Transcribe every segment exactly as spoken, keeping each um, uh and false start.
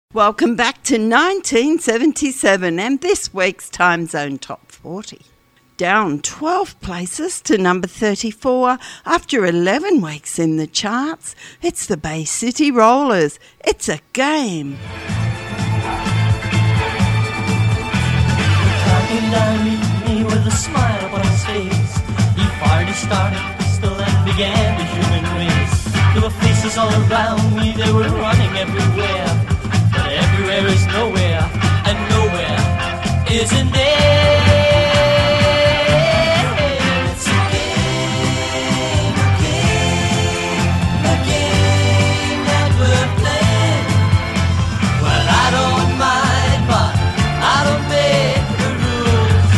Welcome back to nineteen seventy-seven and this week's Time Zone Top forty. Down twelve places to number thirty-four after eleven weeks in the charts, it's the Bay City Rollers. It's a game. Talking down me with a smile upon his face, he fired his starting pistol and began the human race. There were faces all around me, they were running everywhere. Everywhere is nowhere, and nowhere isn't there. It's a game, a game, a game that we're playing. Well, I don't mind, but I don't make the rules.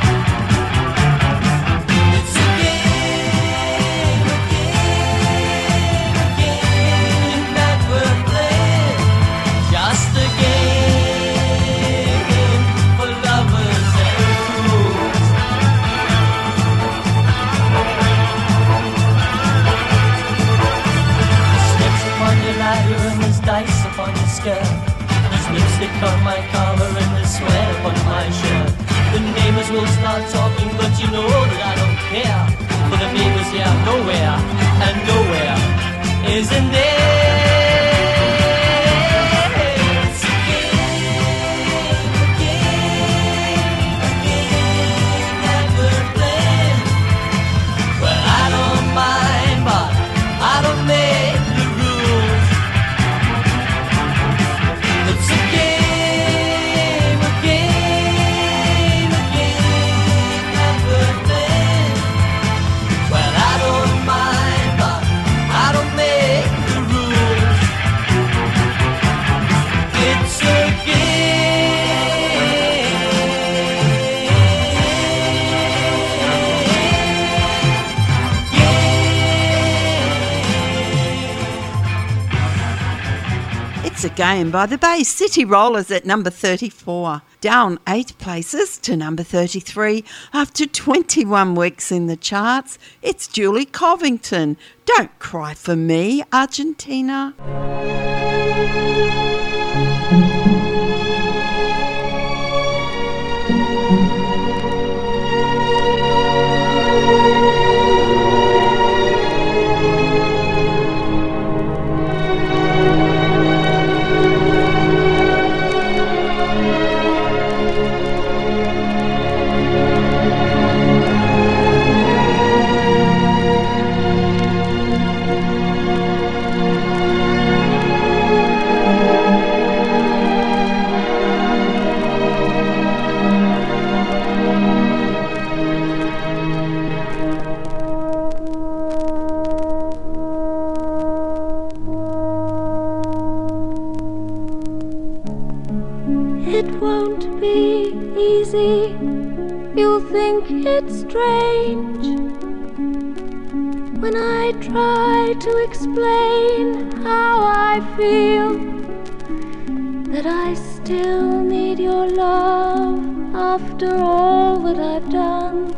It's a game, a game, a game that we're playing. Just a game for lovers and fools. There's steps upon your ladder and there's dice upon your skirt. There's lipstick on my collar and there's sweat upon my shirt. The neighbors will start talking, but you know that I don't care. For the neighbors here are nowhere, and nowhere isn't there. A game by the Bay City Rollers at number thirty-four, down eight places to number thirty-three after twenty-one weeks in the charts. It's Julie Covington. Don't Cry for Me, Argentina. It won't be easy, you'll think it's strange when I try to explain how I feel, that I still need your love after all that I've done.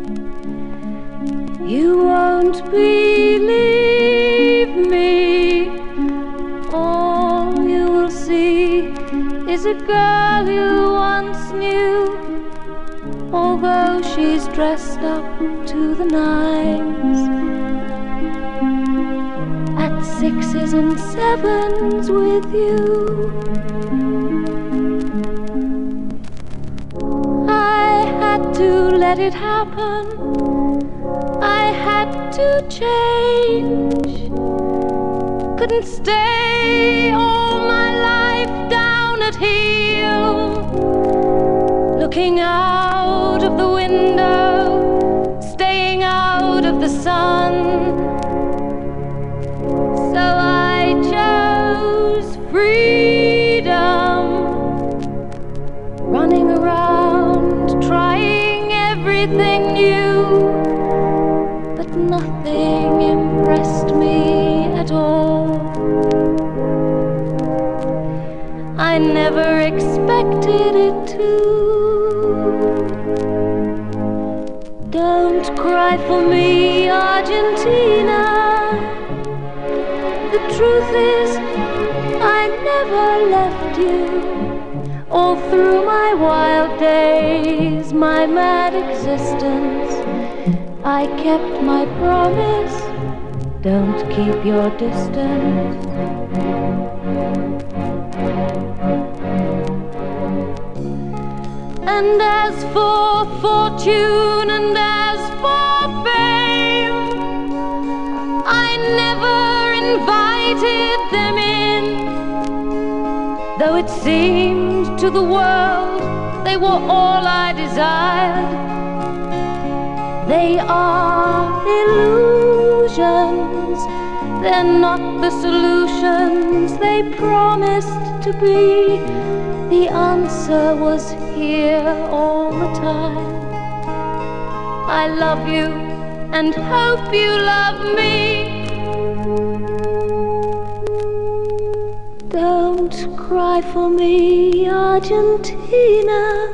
You won't believe me, all you will see is a girl you once knew, although she's dressed up to the nines, at sixes and sevens with you. I had to let it happen, I had to change, couldn't stay all my life down at heel, looking out of the window, staying out of the sun. So I chose freedom, running around, trying everything new, but nothing impressed me at all. I never expected it to. Don't cry for me, Argentina. The truth is, I never never left you. All through my wild days, my mad existence, I kept my promise. Don't keep your distance. And as for fortune and as for fame, I never invited them in. Though it seemed to the world they were all I desired, they are illusions. They're not the solutions they promised to be. The answer was here all the time. I love you and hope you love me. Don't cry for me, Argentina.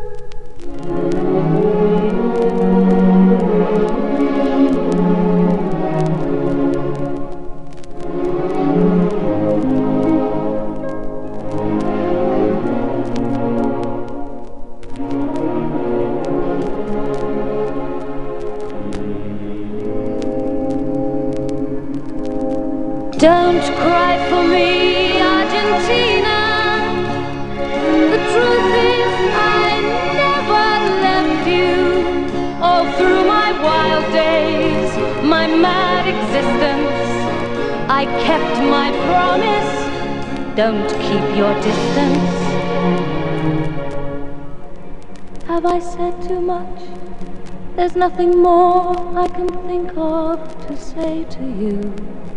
Don't cry for me, Argentina. The truth is I never left you. All through my wild days, my mad existence, I kept my promise. Don't keep your distance. Have I said too much? There's nothing more I can think of to say to you.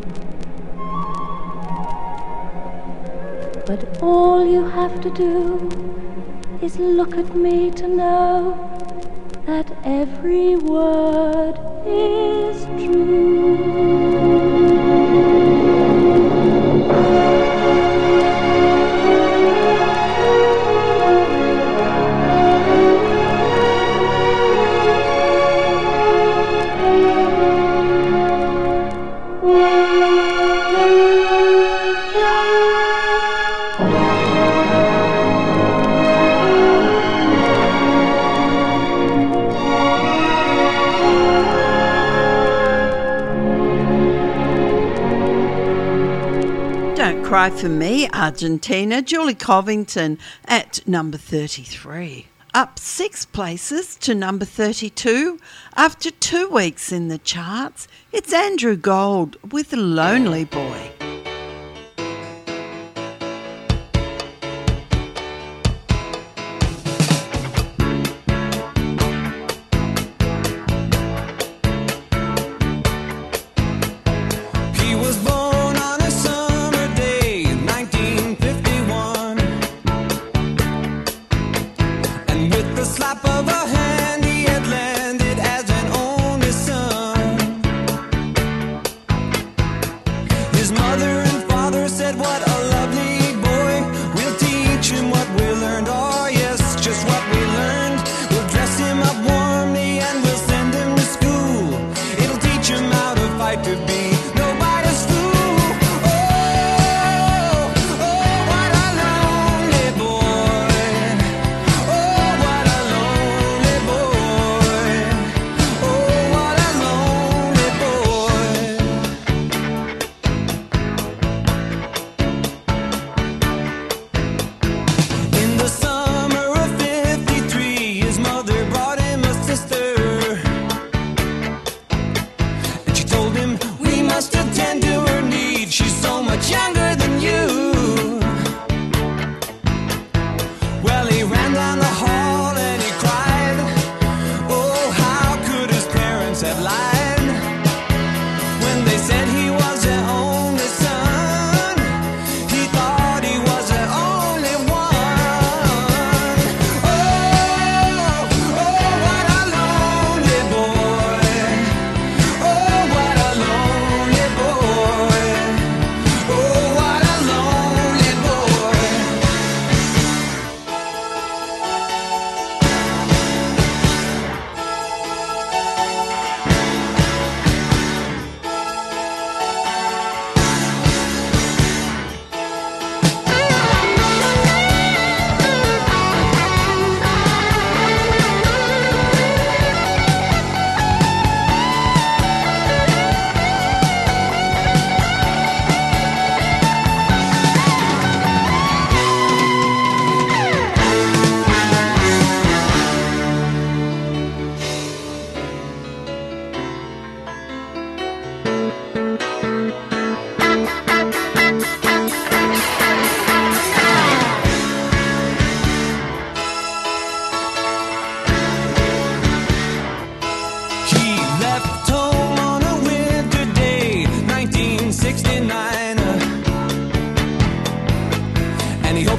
But all you have to do is look at me to know that every word is true. Cry for Me, Argentina, Julie Covington at number thirty-three. Up six places to number thirty-two. After two weeks in the charts, it's Andrew Gold with Lonely Boy. Mother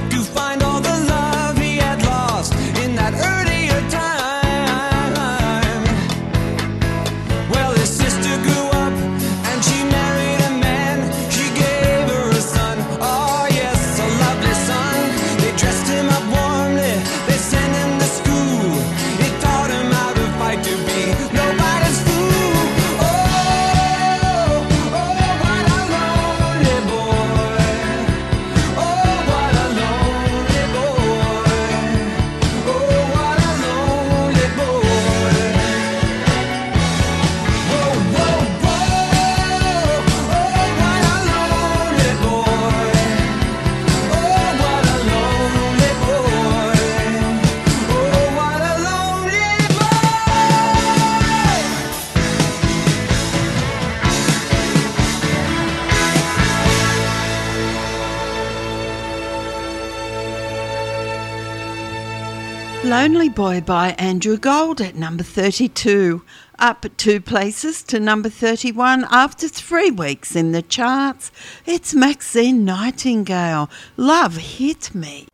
to find all the love he had lost in that earlier time. Well, his sister grew up and she married a man. She gave her a son, oh yes, a lovely son. They dressed him up warmly, they sent him to school. It taught him how to fight to be nobody's fool. Oh, oh, what a lonely boy. Oh, what a lonely boy. Oh, what a lonely boy. Whoa, whoa, whoa. Oh, what a lonely boy. Oh, what a lonely boy. Oh, what a lonely Lonely Boy by Andrew Gold at number thirty-two. Up two places to number thirty-one after three weeks in the charts. It's Maxine Nightingale. Love Hit Me.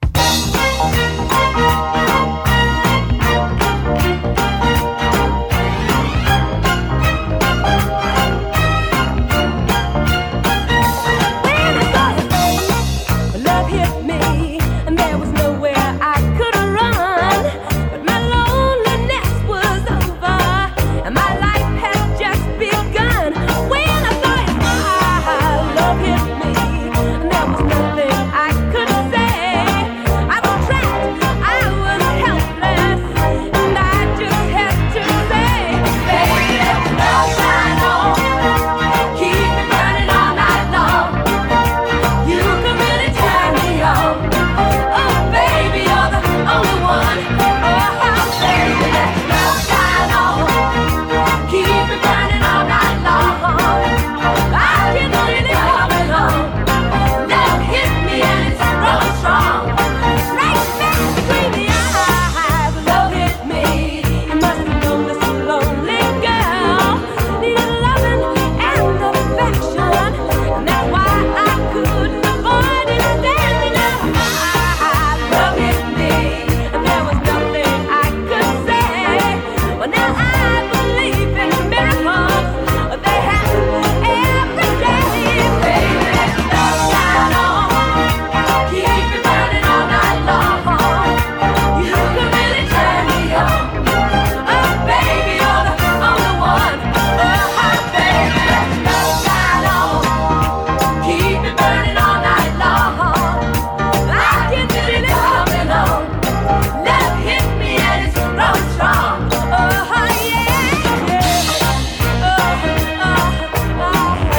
Love hit me, and there was nowhere I could run. But my loneliness was over, and my life had just begun. When I saw his smile, love hit me, and there was nothing I could say. I was trapped, I was helpless, and I just had to say, baby, let the love shine on, keep me burning all night long. You can really turn me on. Oh, baby, you're the only one. Oh, baby, let the love shine on. Keep me burning all night long. I can really come along. Love hit me and it's growing strong. Right back between the eyes, love hit me. You must have known this lonely girl needed loving and affection, and that's why I couldn't avoid it. Standing up, love hit me, and there was nothing I could say. Well, now I believe in miracles. They happen every day. Baby, let the love shine on. Keep me burning all night long. You can really turn me on. Oh, baby, you're the only one. Oh, baby, let the love shine on. Keep me burning all night long. I can feel it coming on. Love hit me and it's growing strong. Oh, yeah, yeah. Oh, oh,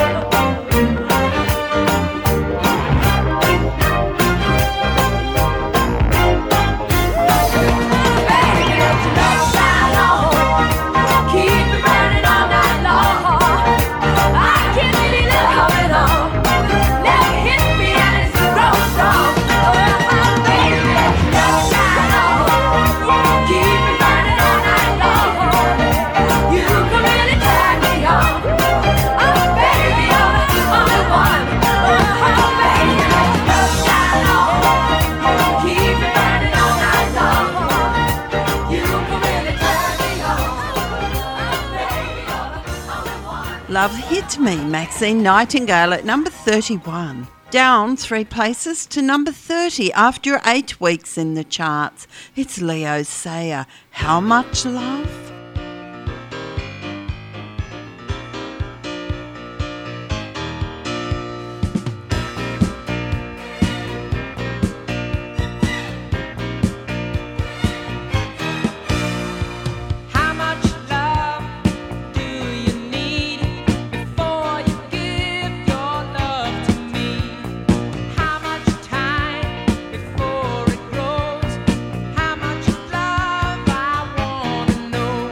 baby, let your love shine on. Keep me burning all night long. I can feel it coming on. Love hit me and it's growing strong. Oh, baby, let your love shine on. Keep me burning all night long. You can really turn me on. Oh, baby, you're the only one. Oh, baby, let your love shine on. Keep me burning all night long. You can really turn me on. Oh, baby, you're the only one. Love Hit Me, Maxine Nightingale at number thirty-one. Down three places to number thirty after eight weeks in the charts. It's Leo Sayer. How Much Love? How much love do you need before you give your love to me? How much time before it grows? How much love I wanna know?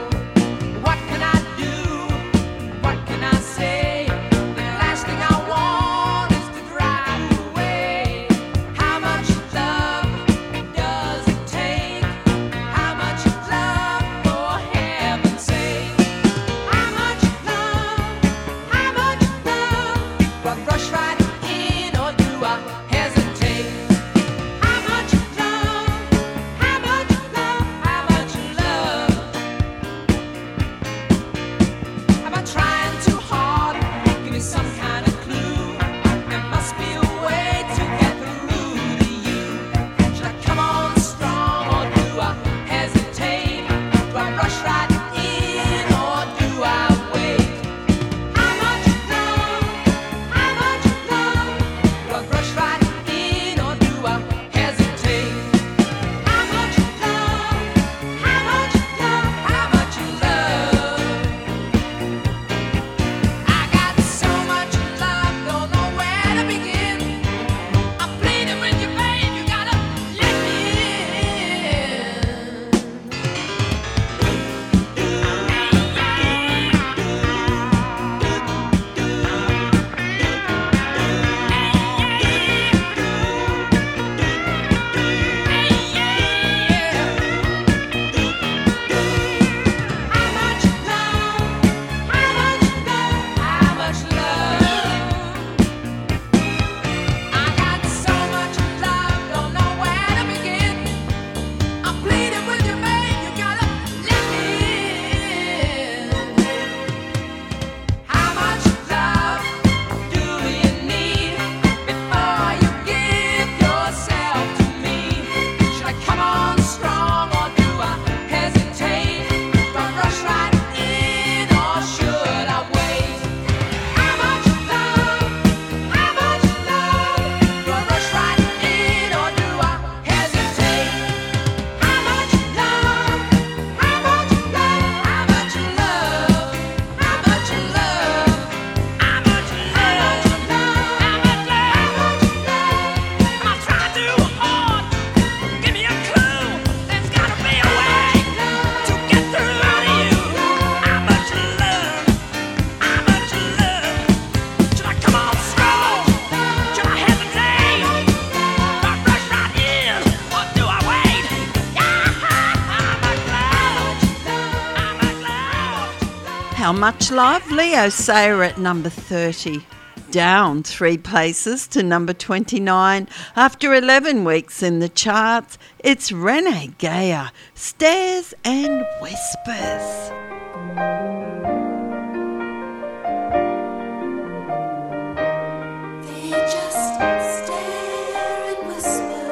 How Much Love, Leo Sayer at number thirty. Down three places to number twenty-nine. After eleven weeks in the charts, it's Renee Geyer, Stares and Whispers. They just stare and whisper.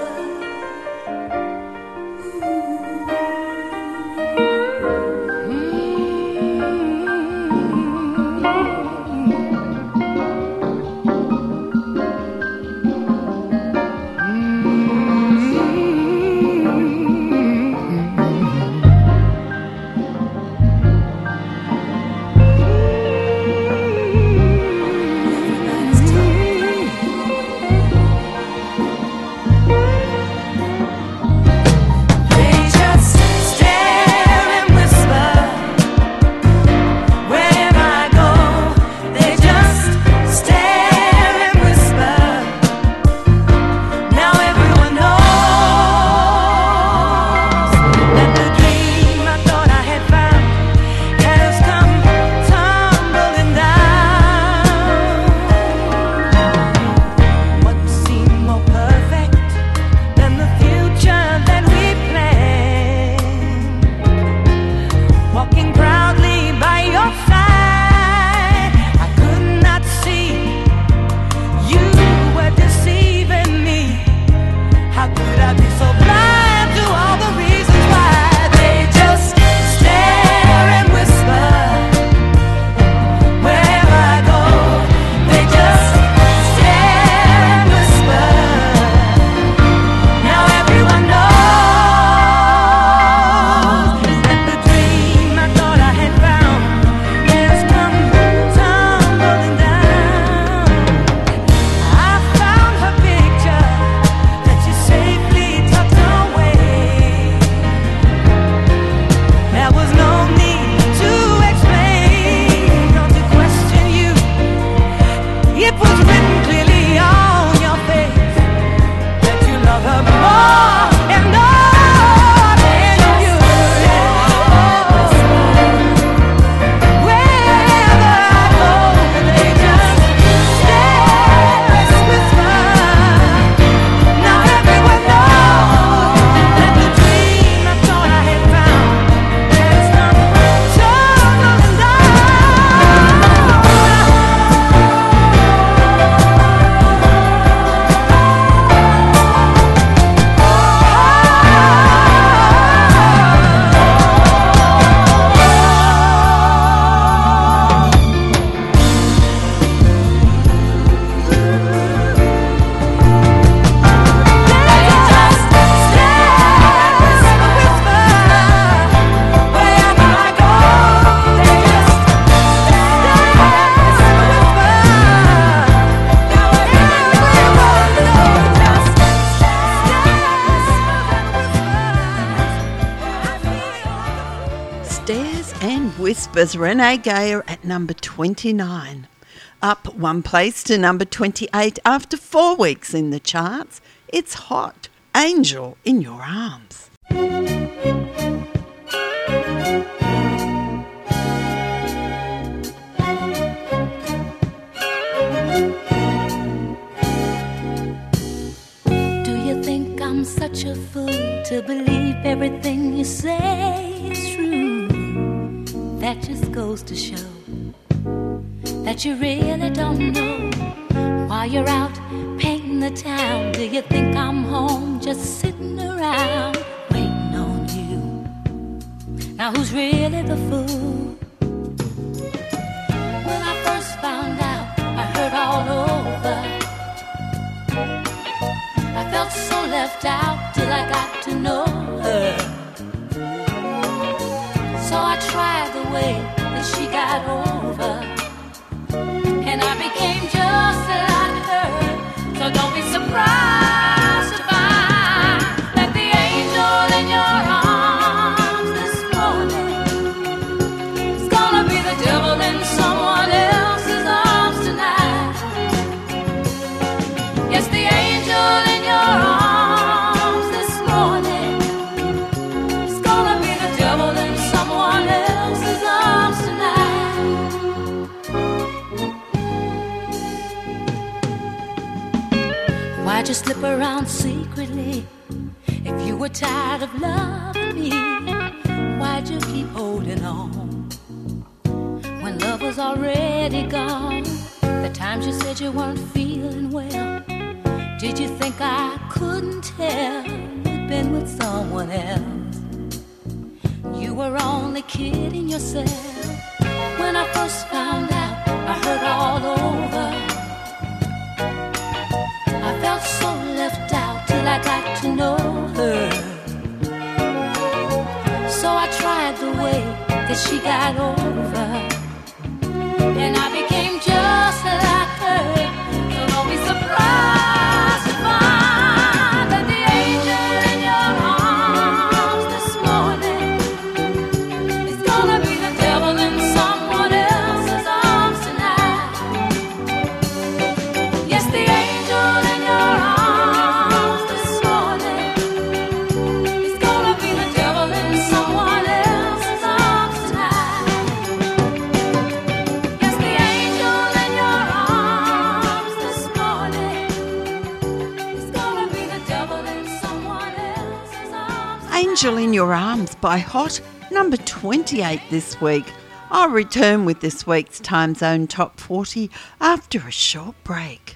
Whispers, Renee Geyer at number twenty-nine. Up one place to number twenty-eight after four weeks in the charts, it's Hot, Angel in Your Arms. Do you think I'm such a fool to believe everything you say is true? That just goes to show that you really don't know. While you're out painting the town, do you think I'm home just sitting around waiting on you? Now who's really the fool? When I first found out, I heard all over. I felt so left out till I got to know her. So I tried the way that she got over, and I became just like her. So don't be surprised to find that the angel in your arms this morning is gonna be the devil in someone else's arms tonight. Yes, the angel in your arms this morning is gonna be the devil in someone else's arms tonight. slip around secretly. If you were tired of loving me, why'd you keep holding on? When love was already gone, the times you said you weren't feeling well, did you think I couldn't tell you'd been with someone else? You were only kidding yourself. When I first found out, I heard all over. I felt so left out till I got to know her. So I tried the way that she got over, and I became just like her. So don't be surprised to find that the angel in your arms this morning is gonna be the devil in someone else's arms tonight. Yes, the angel in your arms this morning is gonna be the devil in someone else's arms tonight. Yes, the angel in your arms this morning is gonna be the devil in someone else's arms. Angel in Your Arms by Hot, number twenty-eight this week. I'll return with this week's Time Zone Top forty after a short break.